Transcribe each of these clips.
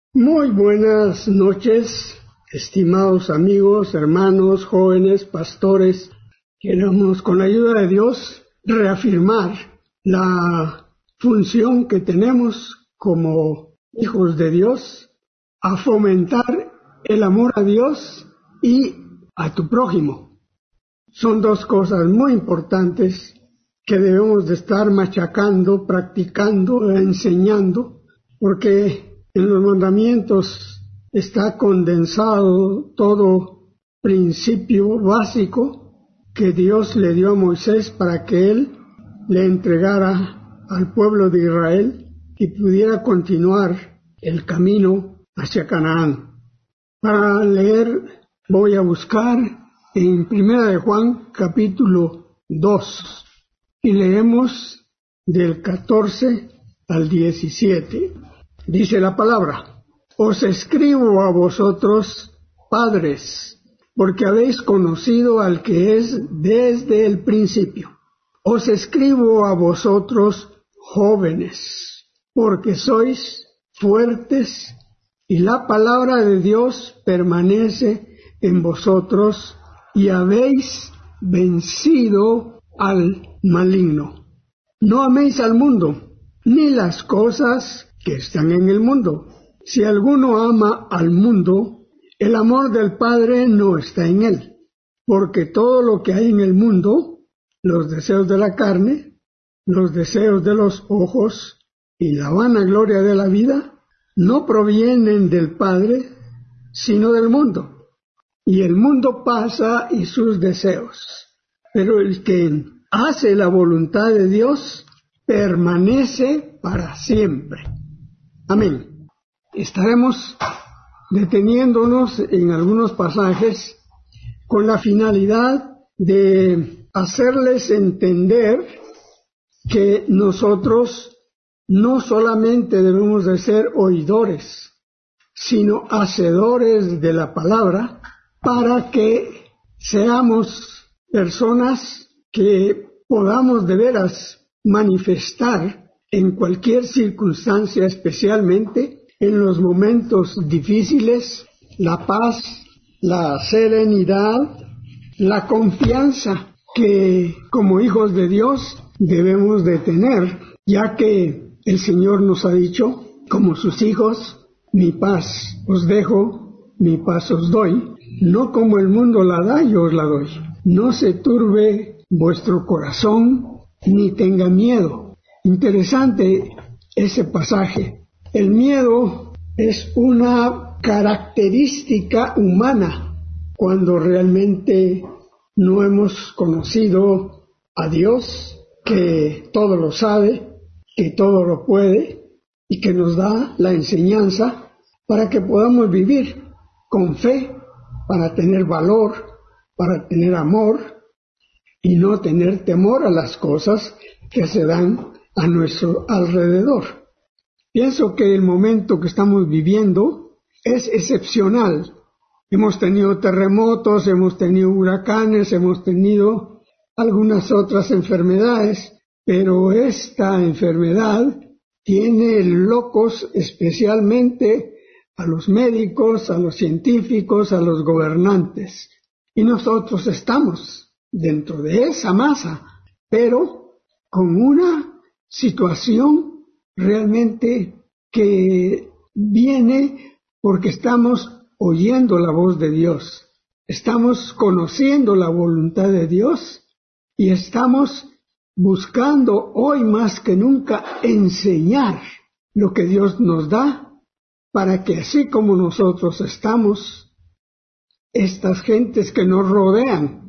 Muy buenas noches, estimados amigos, hermanos, jóvenes, pastores. Queremos, con la ayuda de Dios, reafirmar la función que tenemos como hijos de Dios a fomentar el amor a Dios y a tu prójimo. Son dos cosas muy importantes que debemos de estar machacando, practicando, enseñando, porque en los mandamientos está condensado todo principio básico que Dios le dio a Moisés para que él le entregara al pueblo de Israel y pudiera continuar el camino hacia Canaán. Para leer voy a buscar en 1 de Juan capítulo 2 y leemos del 14 al 17. Dice la palabra: Os escribo a vosotros, padres, porque habéis conocido al que es desde el principio. Os escribo a vosotros, jóvenes, porque sois fuertes y la palabra de Dios permanece en vosotros y habéis vencido al maligno. No améis al mundo, ni las cosas que están en el mundo. Si alguno ama al mundo, el amor del Padre no está en él, porque todo lo que hay en el mundo, los deseos de la carne, los deseos de los ojos y la vanagloria de la vida, no provienen del Padre, sino del mundo. Y el mundo pasa y sus deseos, pero el que hace la voluntad de Dios permanece para siempre. Amén. Estaremos deteniéndonos en algunos pasajes con la finalidad de hacerles entender que nosotros no solamente debemos de ser oidores, sino hacedores de la palabra, para que seamos personas que podamos de veras manifestar en cualquier circunstancia, especialmente en los momentos difíciles, la paz, la serenidad, la confianza que como hijos de Dios debemos de tener, ya que el Señor nos ha dicho, como sus hijos, mi paz os dejo, mi paz os doy, no como el mundo la da, yo os la doy. No se turbe vuestro corazón, ni tenga miedo. Interesante ese pasaje. El miedo es una característica humana cuando realmente no hemos conocido a Dios, que todo lo sabe, que todo lo puede y que nos da la enseñanza para que podamos vivir con fe, para tener valor, para tener amor y no tener temor a las cosas que se dan a nuestro alrededor. Pienso que el momento que estamos viviendo es excepcional. Hemos tenido terremotos, hemos tenido huracanes, hemos tenido algunas otras enfermedades, pero esta enfermedad tiene locos especialmente a los médicos, a los científicos, a los gobernantes. Y nosotros estamos dentro de esa masa, pero con una situación realmente que viene porque estamos oyendo la voz de Dios, estamos conociendo la voluntad de Dios y estamos buscando hoy más que nunca enseñar lo que Dios nos da para que así como nosotros estamos, estas gentes que nos rodean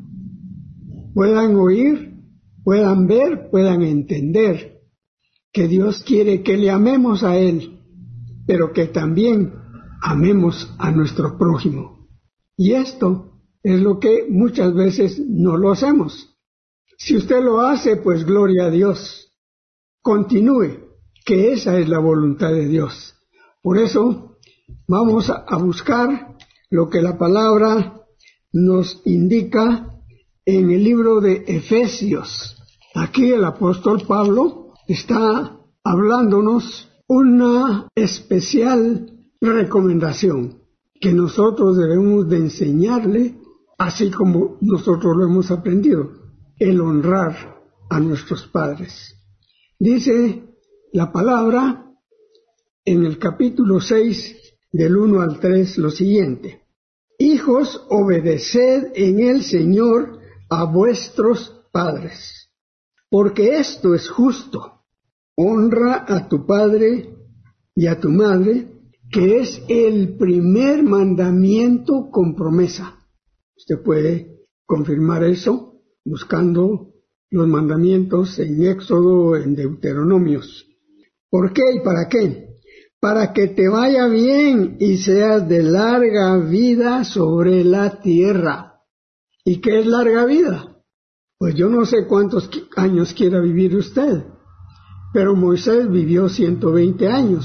puedan oír, puedan ver, puedan entender que Dios quiere que le amemos a Él, pero que también amemos a nuestro prójimo. Y esto es lo que muchas veces no lo hacemos. Si usted lo hace, pues gloria a Dios. Continúe, que esa es la voluntad de Dios. Por eso vamos a buscar lo que la palabra nos indica en el libro de Efesios. Aquí el apóstol Pablo está hablándonos una especial recomendación que nosotros debemos de enseñarle, así como nosotros lo hemos aprendido, el honrar a nuestros padres. Dice la palabra en el capítulo 6, del 1 al 3, lo siguiente: Hijos, obedeced en el Señor a vuestros padres, porque esto es justo. Honra a tu padre y a tu madre, que es el primer mandamiento con promesa. Usted puede confirmar eso buscando los mandamientos en Éxodo, en Deuteronomios. ¿Por qué y para qué? Para que te vaya bien y seas de larga vida sobre la tierra. ¿Y qué es larga vida? Pues yo no sé cuántos años quiera vivir usted, pero Moisés vivió 120 años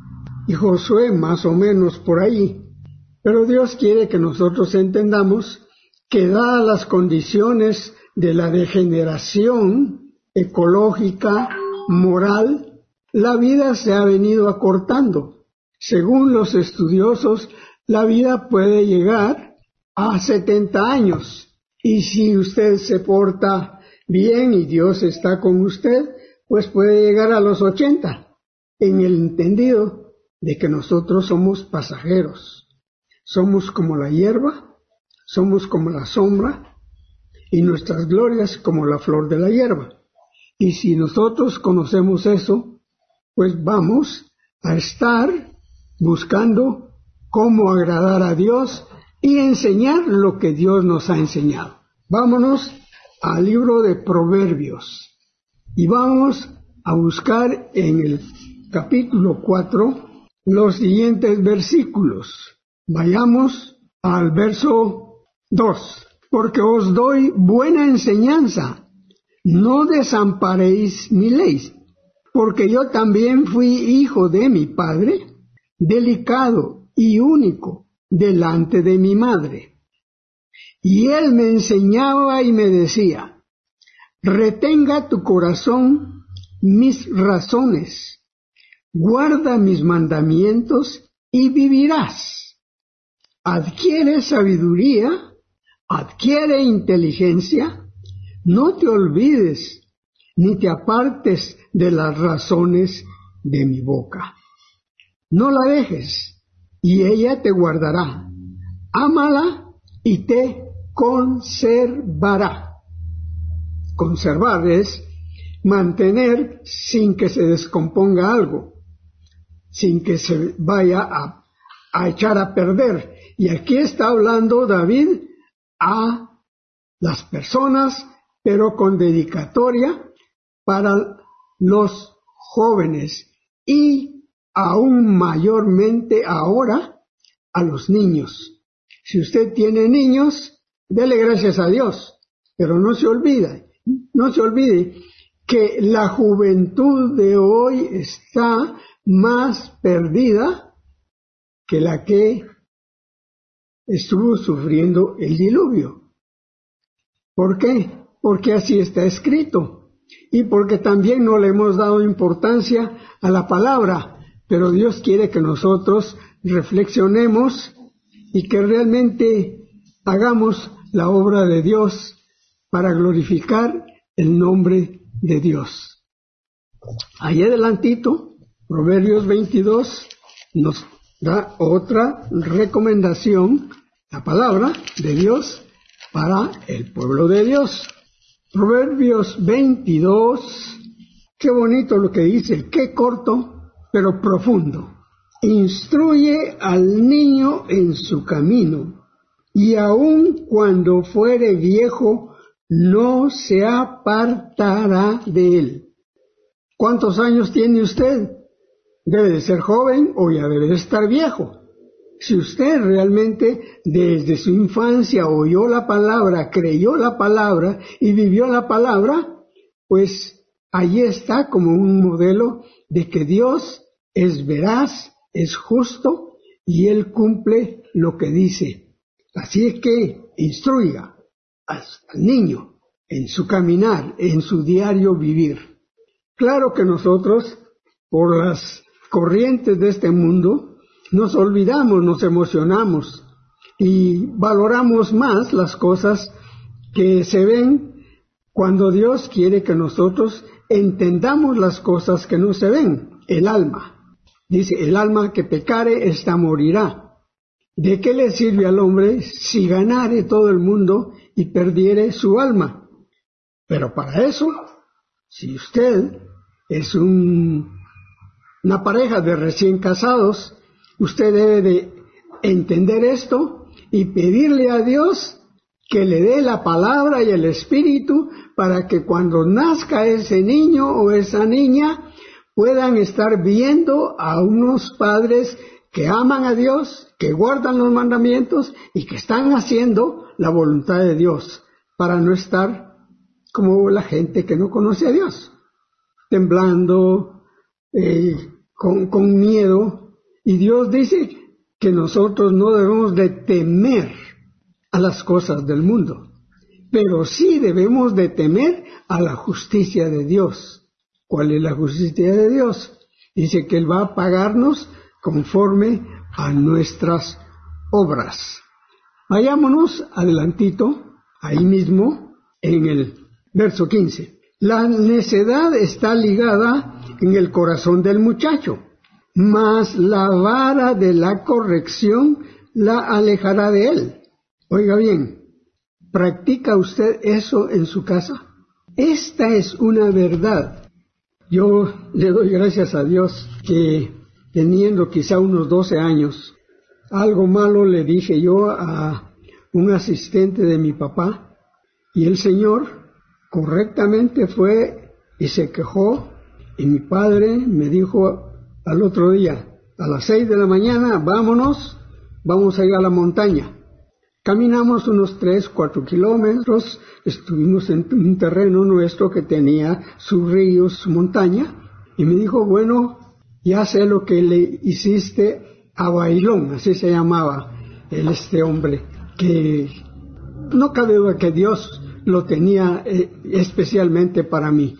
y Josué más o menos por ahí. Pero Dios quiere que nosotros entendamos que dadas las condiciones de la degeneración ecológica, moral, la vida se ha venido acortando. Según los estudiosos, la vida puede llegar a 70 años. Y si usted se porta bien y Dios está con usted, pues puede llegar a los 80, en el entendido de que nosotros somos pasajeros. Somos como la hierba, somos como la sombra, y nuestras glorias como la flor de la hierba. Y si nosotros conocemos eso, pues vamos a estar buscando cómo agradar a Dios y enseñar lo que Dios nos ha enseñado. Vámonos al libro de Proverbios y vamos a buscar en el capítulo 4 los siguientes versículos. Vayamos al verso 2. Porque os doy buena enseñanza, no desamparéis mi ley, porque yo también fui hijo de mi padre, delicado y único delante de mi madre. Y él me enseñaba y me decía: retenga tu corazón mis razones, guarda mis mandamientos y vivirás. Adquiere sabiduría, adquiere inteligencia, no te olvides ni te apartes de las razones de mi boca. No la dejes, y ella te guardará. Ámala y te conservará. Conservar es mantener sin que se descomponga algo, sin que se vaya a echar a perder. Y aquí está hablando David a las personas, pero con dedicatoria para los jóvenes y aún mayormente ahora a los niños. Si usted tiene niños, dele gracias a Dios, pero no se olvide que la juventud de hoy está más perdida que la que estuvo sufriendo el diluvio. ¿Por qué? Porque así está escrito. Y porque también no le hemos dado importancia a la palabra. Pero Dios quiere que nosotros reflexionemos y que realmente hagamos la obra de Dios para glorificar el nombre de Dios. Allí adelantito, Proverbios 22 nos da otra recomendación, la palabra de Dios para el pueblo de Dios. Proverbios 22, qué bonito lo que dice, qué corto, pero profundo. Instruye al niño en su camino, y aun cuando fuere viejo, no se apartará de él. ¿Cuántos años tiene usted? Debe de ser joven o ya debe de estar viejo. Si usted realmente desde su infancia oyó la palabra, creyó la palabra y vivió la palabra, pues allí está como un modelo de que Dios es veraz, es justo y Él cumple lo que dice. Así es que instruya al niño en su caminar, en su diario vivir. Claro que nosotros, por las corrientes de este mundo, nos olvidamos, nos emocionamos y valoramos más las cosas que se ven cuando Dios quiere que nosotros entendamos las cosas que no se ven. El alma. Dice, el alma que pecare, ésta morirá. ¿De qué le sirve al hombre si ganare todo el mundo y perdiere su alma? Pero para eso, si usted es una pareja de recién casados, usted debe de entender esto y pedirle a Dios que le dé la palabra y el espíritu para que cuando nazca ese niño o esa niña puedan estar viendo a unos padres que aman a Dios, que guardan los mandamientos y que están haciendo la voluntad de Dios, para no estar como la gente que no conoce a Dios, temblando, con miedo. Y Dios dice que nosotros no debemos de temer a las cosas del mundo, pero sí debemos de temer a la justicia de Dios. ¿Cuál es la justicia de Dios? Dice que Él va a pagarnos conforme a nuestras obras. Vayámonos adelantito, ahí mismo, en el verso 15. La necedad está ligada en el corazón del muchacho, mas la vara de la corrección la alejará de él. Oiga bien, ¿practica usted eso en su casa? Esta es una verdad. Yo le doy gracias a Dios que teniendo quizá unos 12 años, algo malo le dije yo a un asistente de mi papá, y el señor correctamente fue y se quejó, y mi padre me dijo al otro día, a las 6 de la mañana, vamos a ir a la montaña. Caminamos unos 3-4 kilómetros, estuvimos en un terreno nuestro que tenía sus ríos, su montaña, y me dijo, bueno, ya sé lo que le hiciste a Bailón, así se llamaba este hombre, que no cabe duda que Dios lo tenía especialmente para mí.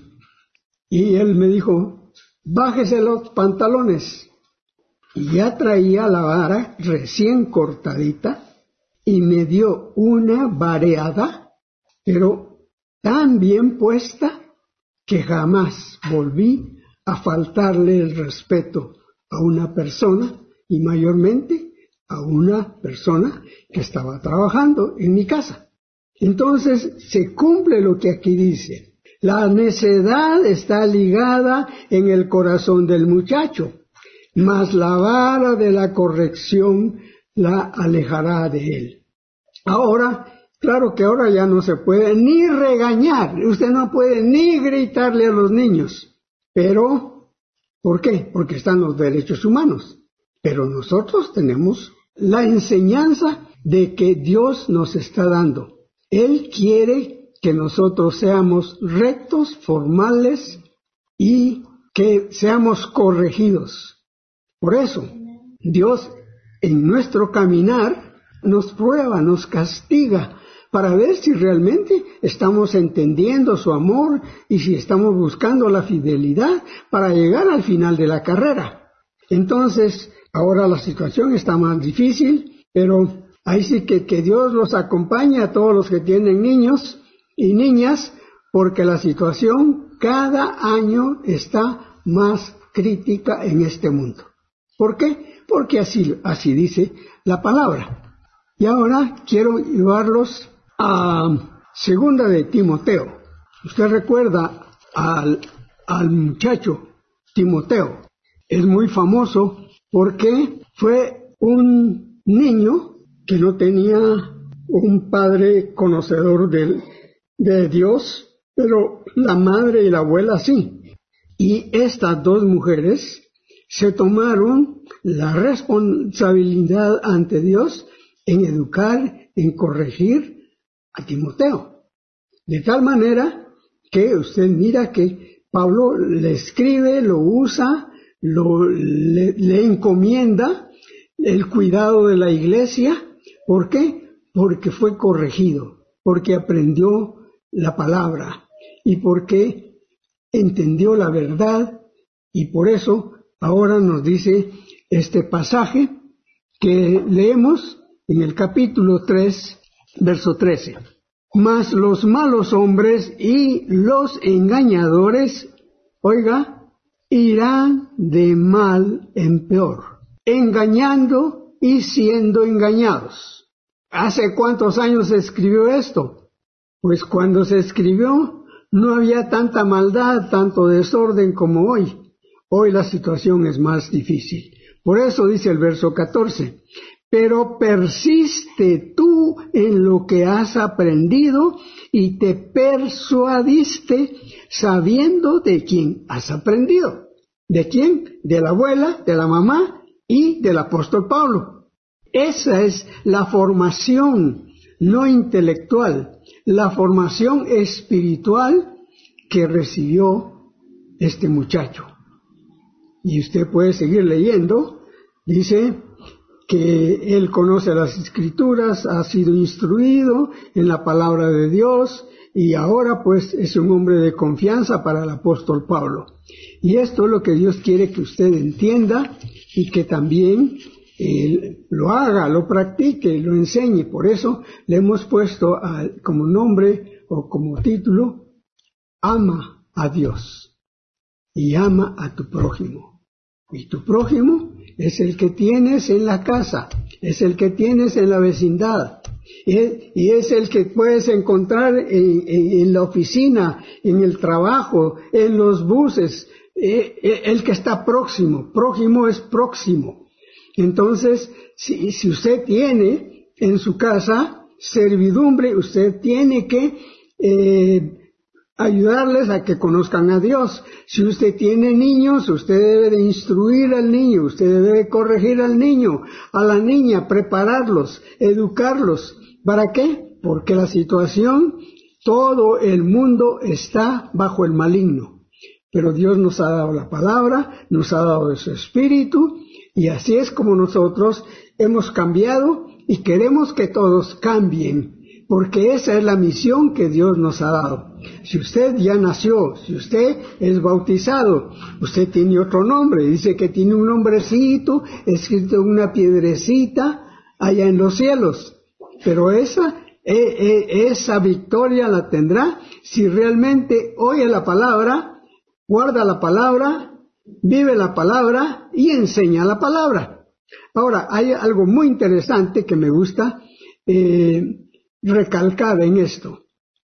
Y él me dijo, bájese los pantalones. Y ya traía la vara recién cortadita, y me dio una vareada, pero tan bien puesta que jamás volví a faltarle el respeto a una persona, y mayormente a una persona que estaba trabajando en mi casa. Entonces se cumple lo que aquí dice. La necedad está ligada en el corazón del muchacho, mas la vara de la corrección la alejará de él. Ahora, claro que ahora ya no se puede ni regañar, usted no puede ni gritarle a los niños. Pero, ¿por qué? Porque están los derechos humanos. Pero nosotros tenemos la enseñanza de que Dios nos está dando. Él quiere que nosotros seamos rectos, formales y que seamos corregidos. Por eso, Dios en nuestro caminar nos prueba, nos castiga, para ver si realmente estamos entendiendo su amor y si estamos buscando la fidelidad para llegar al final de la carrera. Entonces, ahora la situación está más difícil, pero ahí sí que Dios los acompañe a todos los que tienen niños y niñas, porque la situación cada año está más crítica en este mundo. ¿Por qué? Porque así dice la palabra. Y ahora quiero llevarlos a segunda de Timoteo. Usted recuerda al muchacho Timoteo. Es muy famoso porque fue un niño que no tenía un padre conocedor de Dios, pero la madre y la abuela sí. Y estas dos mujeres se tomaron la responsabilidad ante Dios en educar, en corregir a Timoteo. De tal manera que usted mira que Pablo le escribe, lo usa, le encomienda el cuidado de la iglesia. ¿Por qué? Porque fue corregido, porque aprendió la palabra y porque entendió la verdad, y por eso ahora nos dice este pasaje que leemos en el capítulo 3, verso 13. Mas los malos hombres y los engañadores, oiga, irán de mal en peor, engañando y siendo engañados. ¿Hace cuántos años se escribió esto? Pues cuando se escribió no había tanta maldad, tanto desorden como hoy. Hoy la situación es más difícil. Por eso dice el verso 14, pero persiste tú en lo que has aprendido y te persuadiste sabiendo de quién has aprendido. ¿De quién? De la abuela, de la mamá y del apóstol Pablo. Esa es la formación no intelectual, la formación espiritual que recibió este muchacho. Y usted puede seguir leyendo, dice que él conoce las Escrituras, ha sido instruido en la palabra de Dios y ahora pues es un hombre de confianza para el apóstol Pablo. Y esto es lo que Dios quiere que usted entienda y que también lo haga, lo practique, lo enseñe. Por eso le hemos puesto como nombre o como título, ama a Dios y ama a tu prójimo. Y tu prójimo es el que tienes en la casa, es el que tienes en la vecindad, y es el que puedes encontrar en la oficina, en el trabajo, en los buses, el que está próximo. Prójimo es próximo. Entonces, si usted tiene en su casa servidumbre, usted tiene que ayudarles a que conozcan a Dios. Si usted tiene niños, usted debe de instruir al niño, usted debe de corregir al niño, a la niña, prepararlos, educarlos. ¿Para qué? Porque la situación, todo el mundo está bajo el maligno. Pero Dios nos ha dado la palabra, nos ha dado su espíritu, y así es como nosotros hemos cambiado y queremos que todos cambien. Porque esa es la misión que Dios nos ha dado. Si usted ya nació, si usted es bautizado, usted tiene otro nombre, dice que tiene un nombrecito escrito en una piedrecita allá en los cielos. Pero esa victoria la tendrá si realmente oye la palabra, guarda la palabra, vive la palabra y enseña la palabra. Ahora, hay algo muy interesante que me gusta recalcar en esto.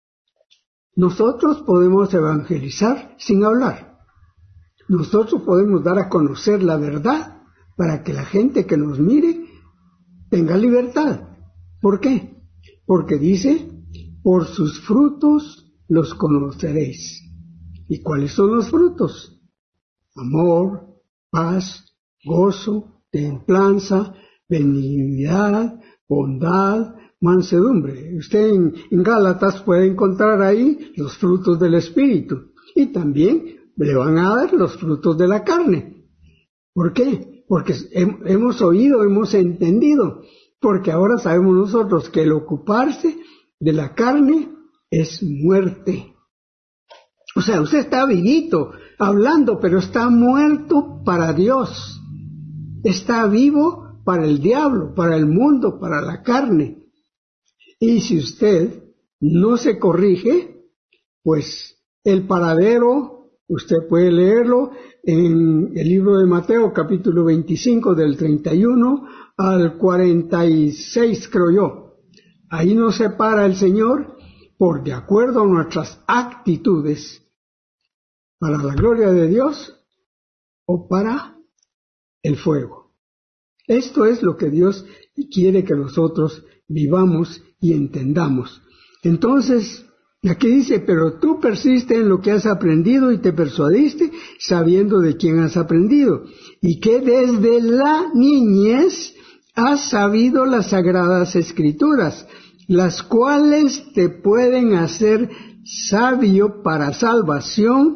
Nosotros podemos evangelizar sin hablar. Nosotros podemos dar a conocer la verdad para que la gente que nos mire tenga libertad. ¿Por qué? Porque dice, por sus frutos los conoceréis. ¿Y cuáles son los frutos? Amor, paz, gozo, templanza, benignidad, bondad, mansedumbre. Usted en Gálatas puede encontrar ahí los frutos del Espíritu. Y también le van a dar los frutos de la carne. ¿Por qué? Porque hemos oído, hemos entendido. Porque ahora sabemos nosotros que el ocuparse de la carne es muerte. O sea, usted está vivito, hablando, pero está muerto para Dios. Está vivo para el diablo, para el mundo, para la carne. Y si usted no se corrige, pues el paradero, usted puede leerlo en el libro de Mateo, capítulo 25, del 31 al 46, creo yo. Ahí nos separa el Señor por de acuerdo a nuestras actitudes, para la gloria de Dios o para el fuego. Esto es lo que Dios quiere que nosotros vivamos y entendamos. Entonces, aquí dice, pero tú persiste en lo que has aprendido y te persuadiste sabiendo de quién has aprendido, y que desde la niñez has sabido las sagradas escrituras, las cuales te pueden hacer sabio para salvación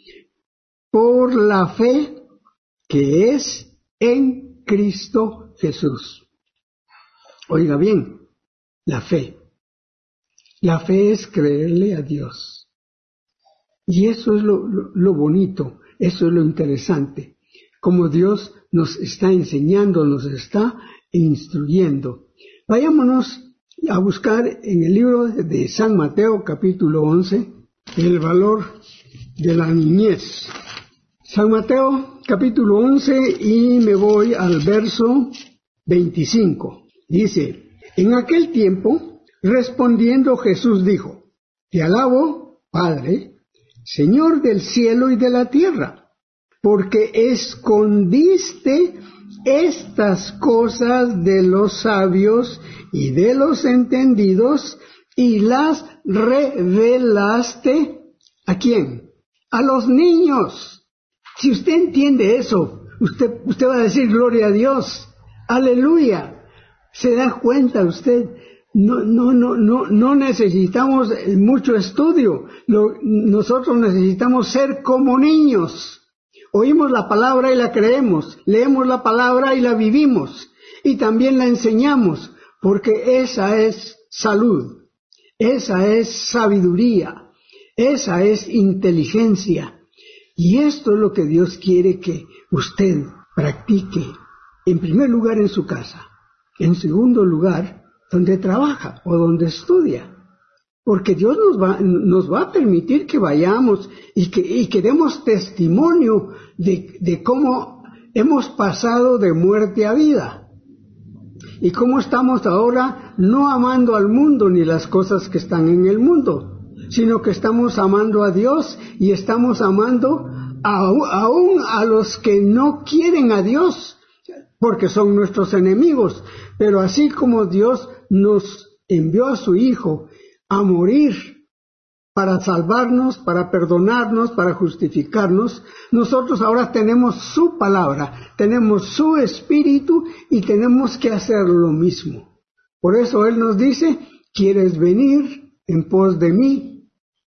por la fe que es en Cristo Jesús. Oiga bien, la fe. La fe es creerle a Dios. Y eso es lo bonito, eso es lo interesante. como Dios nos está enseñando, nos está instruyendo. Vayámonos a buscar en el libro de San Mateo, capítulo 11, el valor de la niñez. San Mateo, capítulo 11, y me voy al verso 25. Dice: en aquel tiempo, respondiendo Jesús dijo: Te alabo, Padre, Señor del cielo y de la tierra, porque escondiste estas cosas de los sabios y de los entendidos y las revelaste, ¿a quién? A los niños. Si usted entiende eso, usted va a decir gloria a Dios, aleluya. ¿Se da cuenta usted? No necesitamos mucho estudio. Nosotros necesitamos ser como niños. Oímos la palabra y la creemos, leemos la palabra y la vivimos, y también la enseñamos, porque esa es salud, esa es sabiduría, esa es inteligencia. Y esto es lo que Dios quiere que usted practique, en primer lugar en su casa, en segundo lugar donde trabaja o donde estudia. Porque Dios nos va a permitir que vayamos y que demos testimonio de cómo hemos pasado de muerte a vida. Y cómo estamos ahora no amando al mundo ni las cosas que están en el mundo, sino que estamos amando a Dios y estamos amando aún a los que no quieren a Dios, porque son nuestros enemigos. Pero así como Dios nos envió a su Hijo a morir para salvarnos, para perdonarnos, para justificarnos, nosotros ahora tenemos su palabra, tenemos su espíritu y tenemos que hacer lo mismo. Por eso Él nos dice: ¿quieres venir en pos de mí?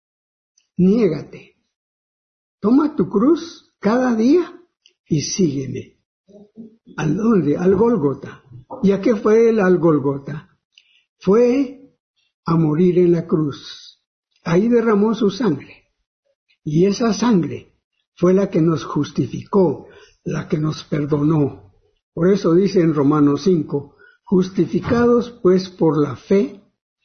Niégate. Toma tu cruz cada día y sígueme. ¿A dónde? Al Gólgota. ¿Y a qué fue él al Gólgota? Fue a morir en la cruz. Ahí derramó su sangre. Y esa sangre fue la que nos justificó, la que nos perdonó. Por eso dice en Romanos 5, justificados pues por la fe,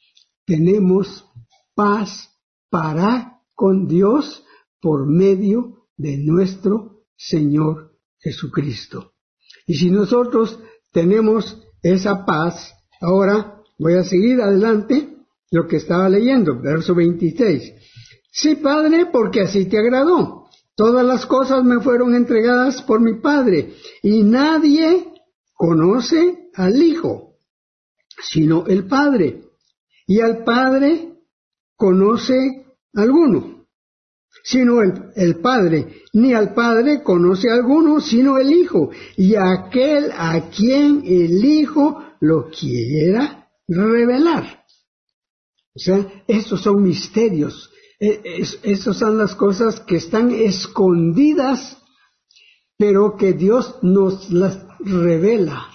tenemos paz para con Dios por medio de nuestro Señor Jesucristo. Y si nosotros tenemos esa paz, ahora voy a seguir adelante lo que estaba leyendo, verso 26. Sí, Padre, porque así te agradó. Todas las cosas me fueron entregadas por mi Padre, y nadie conoce al Hijo, sino el Padre, y al Padre conoce alguno, sino el Padre, ni al Padre conoce alguno, sino el Hijo, y aquel a quien el Hijo lo quiera revelar. O sea, estos son misterios, esas son las cosas que están escondidas, pero que Dios nos las revela.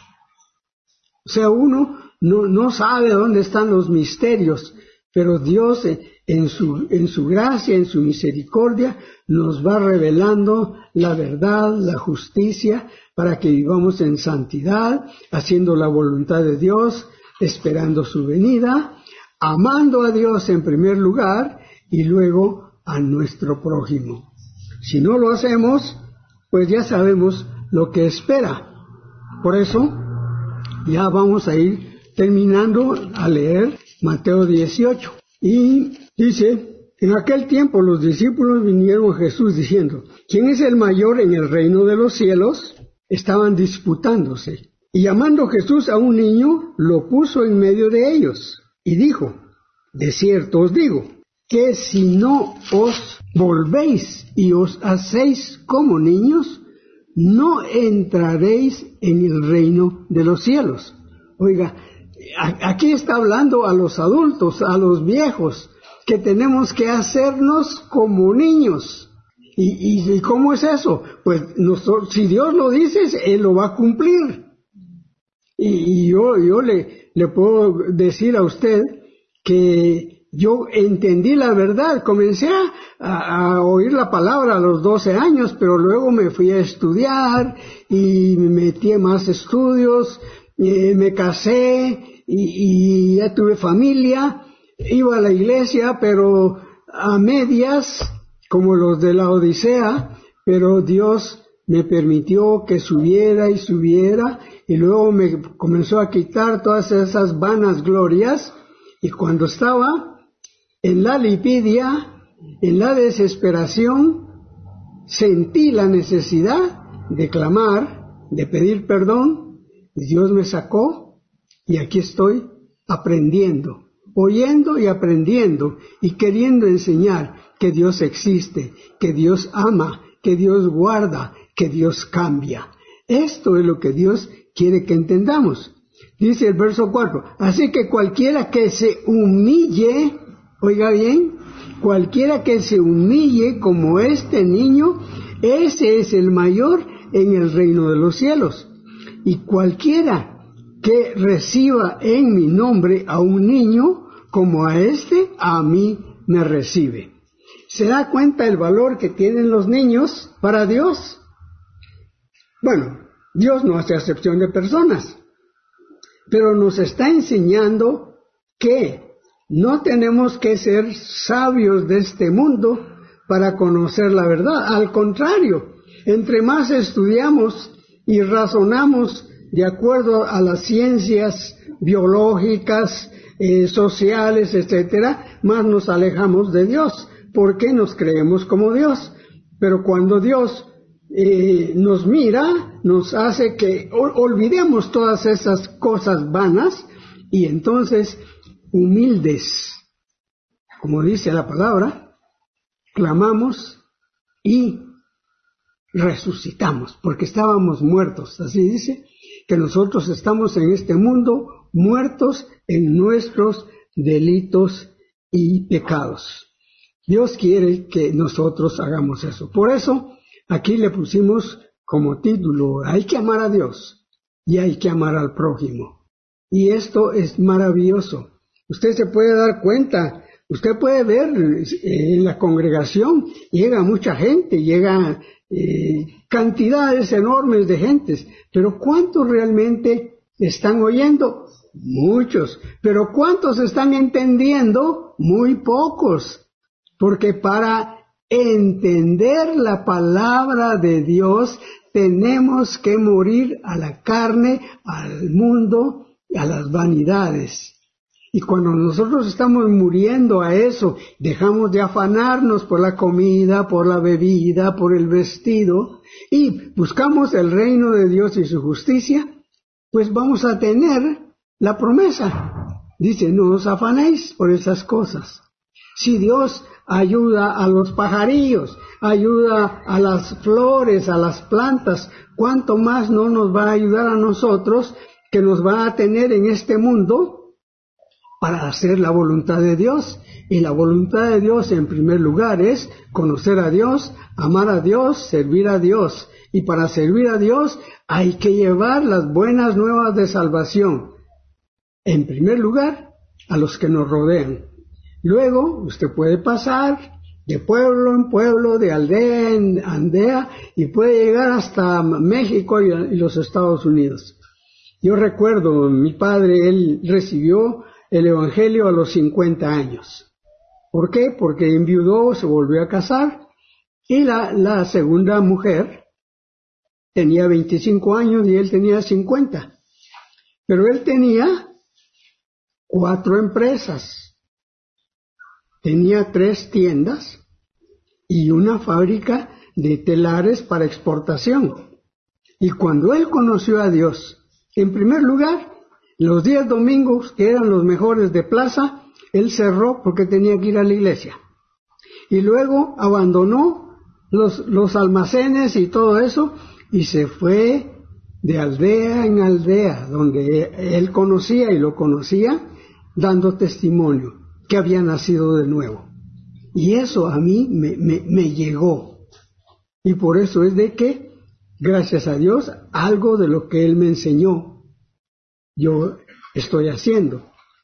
O sea, uno no sabe dónde están los misterios, pero Dios en su gracia, en su misericordia, nos va revelando la verdad, la justicia, para que vivamos en santidad, haciendo la voluntad de Dios, esperando su venida, amando a Dios en primer lugar y luego a nuestro prójimo. Si no lo hacemos, pues ya sabemos lo que espera. Por eso, ya vamos a ir terminando a leer Mateo 18. Y dice: en aquel tiempo los discípulos vinieron a Jesús diciendo: ¿quién es el mayor en el reino de los cielos? Estaban disputándose. Y llamando Jesús a un niño, lo puso en medio de ellos. Y dijo: de cierto os digo, que si no os volvéis y os hacéis como niños, no entraréis en el reino de los cielos. Oiga, aquí está hablando a los adultos, a los viejos, que tenemos que hacernos como niños. ¿Y cómo es eso? Pues si Dios lo dice, Él lo va a cumplir. Y yo le puedo decir a usted que yo entendí la verdad, comencé a oír la palabra a los 12 años, pero luego me fui a estudiar y me metí en más estudios, me casé y ya tuve familia, iba a la iglesia, pero a medias, como los de la Odisea, pero Dios me permitió que subiera y subiera, y luego me comenzó a quitar todas esas vanas glorias, y cuando estaba en la lipidia, en la desesperación, sentí la necesidad de clamar, de pedir perdón, y Dios me sacó, y aquí estoy aprendiendo, oyendo y aprendiendo, y queriendo enseñar que Dios existe, que Dios ama, que Dios guarda, que Dios cambia. Esto es lo que Dios quiere que entendamos. Dice el verso 4, así que cualquiera que se humille, oiga bien, cualquiera que se humille como este niño, ese es el mayor en el reino de los cielos. Y cualquiera que reciba en mi nombre a un niño como a este, a mí me recibe. ¿Se da cuenta el valor que tienen los niños para Dios? Bueno, Dios no hace acepción de personas, pero nos está enseñando que no tenemos que ser sabios de este mundo para conocer la verdad. Al contrario, entre más estudiamos y razonamos de acuerdo a las ciencias biológicas, sociales, etcétera, más nos alejamos de Dios, porque nos creemos como Dios. Pero cuando Dios nos mira, nos hace que olvidemos todas esas cosas vanas y entonces humildes, como dice la palabra, clamamos y resucitamos, porque estábamos muertos. Así dice, que nosotros estamos en este mundo muertos en nuestros delitos y pecados. Dios quiere que nosotros hagamos eso. Por eso, aquí le pusimos como título, hay que amar a Dios y hay que amar al prójimo. Y esto es maravilloso. Usted se puede dar cuenta, usted puede ver en la congregación, llega mucha gente, llega cantidades enormes de gentes, pero ¿cuántos realmente están oyendo? Muchos. Pero ¿cuántos están entendiendo? Muy pocos. Porque para entender la palabra de Dios tenemos que morir a la carne, al mundo, a las vanidades. Y cuando nosotros estamos muriendo a eso, dejamos de afanarnos por la comida, por la bebida, por el vestido, y buscamos el reino de Dios y su justicia, pues vamos a tener la promesa. Dice, no os afanéis por esas cosas. Si Dios ayuda a los pajarillos, ayuda a las flores, a las plantas, ¿cuánto más no nos va a ayudar a nosotros, que nos va a tener en este mundo para hacer la voluntad de Dios? Y la voluntad de Dios en primer lugar es conocer a Dios, amar a Dios, servir a Dios. Y para servir a Dios hay que llevar las buenas nuevas de salvación. En primer lugar, a los que nos rodean. Luego, usted puede pasar de pueblo en pueblo, de aldea en aldea, y puede llegar hasta México y los Estados Unidos. Yo recuerdo, mi padre, él recibió el Evangelio a los 50 años. ¿Por qué? Porque enviudó, se volvió a casar, y la segunda mujer tenía 25 años y él tenía 50. Pero él tenía 4 empresas, tenía 3 tiendas y una fábrica de telares para exportación. Y cuando él conoció a Dios, en primer lugar, los 10 domingos, que eran los mejores de plaza, él cerró porque tenía que ir a la iglesia. Y luego abandonó los almacenes y todo eso, y se fue de aldea en aldea, donde él conocía y lo conocía, dando testimonio que había nacido de nuevo. Y eso a mí me llegó. Y por eso es de que, gracias a Dios, algo de lo que él me enseñó, yo estoy haciendo.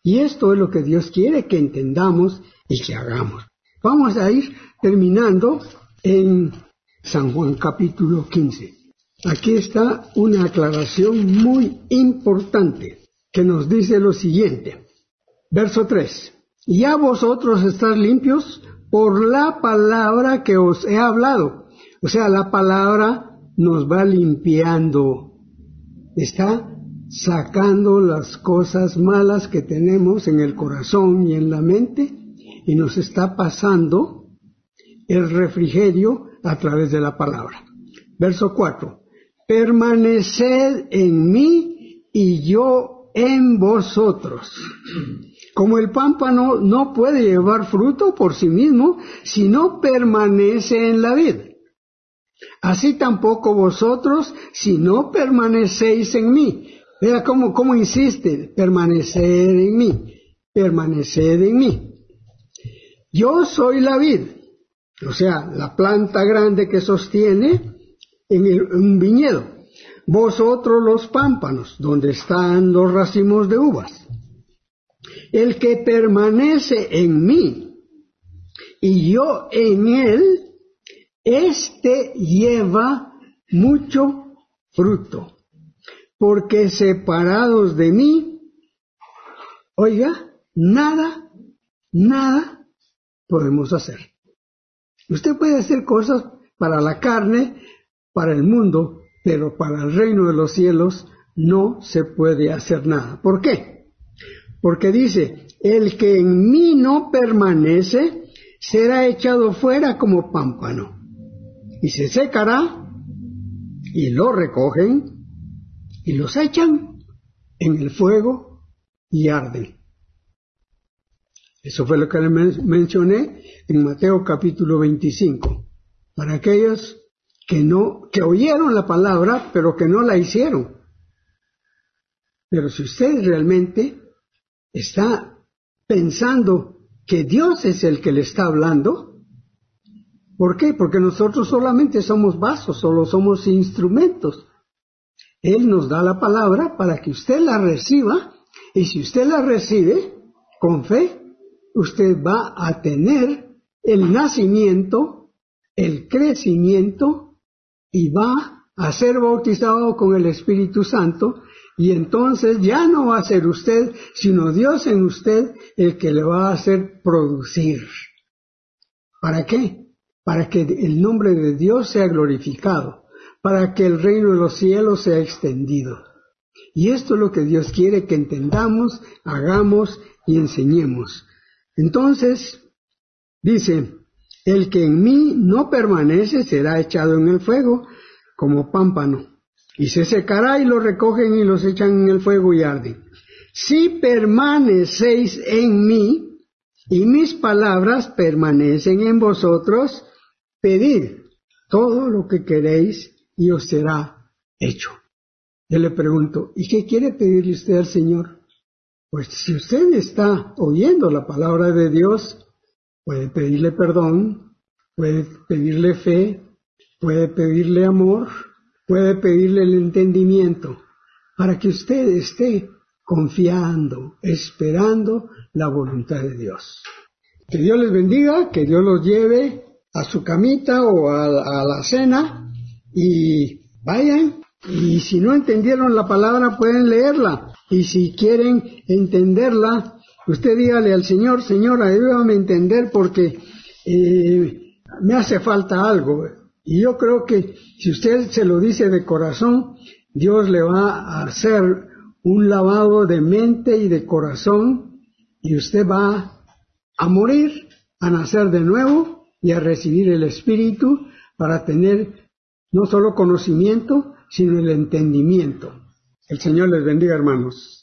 Y esto es lo que Dios quiere que entendamos y que hagamos. Vamos a ir terminando en San Juan capítulo 15. Aquí está una aclaración muy importante que nos dice lo siguiente. Verso 3. Ya vosotros estáis limpios por la palabra que os he hablado. O sea, la palabra nos va limpiando. Está sacando las cosas malas que tenemos en el corazón y en la mente y nos está pasando el refrigerio a través de la palabra. Verso 4. Permaneced en mí y yo en vosotros. Como el pámpano no puede llevar fruto por sí mismo si no permanece en la vid, así tampoco vosotros si no permanecéis en mí. Vea cómo insiste, permanecer en mí, permaneced en mí. Yo soy la vid, o sea, la planta grande que sostiene un viñedo. Vosotros los pámpanos, donde están los racimos de uvas. El que permanece en mí y yo en él, éste lleva mucho fruto. Porque separados de mí, oiga, nada podemos hacer. Usted puede hacer cosas para la carne, para el mundo, pero para el reino de los cielos no se puede hacer nada. ¿Por qué? Porque dice, el que en mí no permanece será echado fuera como pámpano y se secará y lo recogen y los echan en el fuego y arden. Eso fue lo que les mencioné en Mateo capítulo 25. Para aquellos que oyeron la palabra, pero que no la hicieron. Pero si usted realmente está pensando que Dios es el que le está hablando, ¿por qué? Porque nosotros solamente somos vasos, solo somos instrumentos. Él nos da la palabra para que usted la reciba, y si usted la recibe con fe, usted va a tener el nacimiento, el crecimiento, y va a ser bautizado con el Espíritu Santo, y entonces ya no va a ser usted, sino Dios en usted el que le va a hacer producir. ¿Para qué? Para que el nombre de Dios sea glorificado, para que el reino de los cielos sea extendido. Y esto es lo que Dios quiere que entendamos, hagamos y enseñemos. Entonces, dice, el que en mí no permanece será echado en el fuego como pámpano, y se secará y lo recogen y los echan en el fuego y arden. Si permanecéis en mí y mis palabras permanecen en vosotros, pedid todo lo que queréis y os será hecho. Yo le pregunto, ¿y qué quiere pedirle usted al Señor? Pues si usted está oyendo la palabra de Dios, puede pedirle perdón, puede pedirle fe, puede pedirle amor, puede pedirle el entendimiento, para que usted esté confiando, esperando la voluntad de Dios. Que Dios les bendiga, que Dios los lleve a su camita o a la cena y vayan. Y si no entendieron la palabra, pueden leerla. Y si quieren entenderla, usted dígale al Señor, Señor, ayúdame a entender porque me hace falta algo. Y yo creo que si usted se lo dice de corazón, Dios le va a hacer un lavado de mente y de corazón, y usted va a morir, a nacer de nuevo y a recibir el Espíritu para tener no solo conocimiento, sino el entendimiento. El Señor les bendiga, hermanos.